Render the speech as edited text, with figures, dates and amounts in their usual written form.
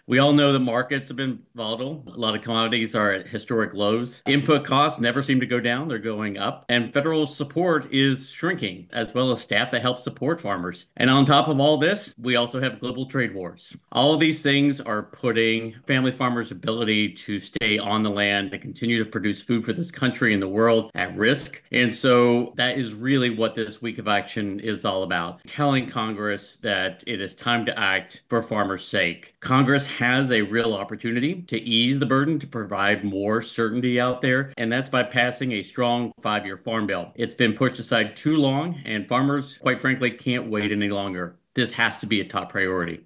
We all know the markets have been volatile. A lot of commodities are at historic lows. Input costs never seem to go down, they're going up. And federal support is shrinking, as well as staff that help support farmers. And on top of all this, we also have global trade wars. All of these things are putting family farmers' ability to stay on the land and continue to produce food for this country and the world at risk. And so that is really what this week of action is all about, telling Congress that it is time to act for farmers' sake. Congress has a real opportunity to ease the burden, to provide more certainty out there, and that's by passing a strong 5-year farm bill. It's been pushed aside too long, and farmers, quite frankly, can't wait any longer. This has to be a top priority.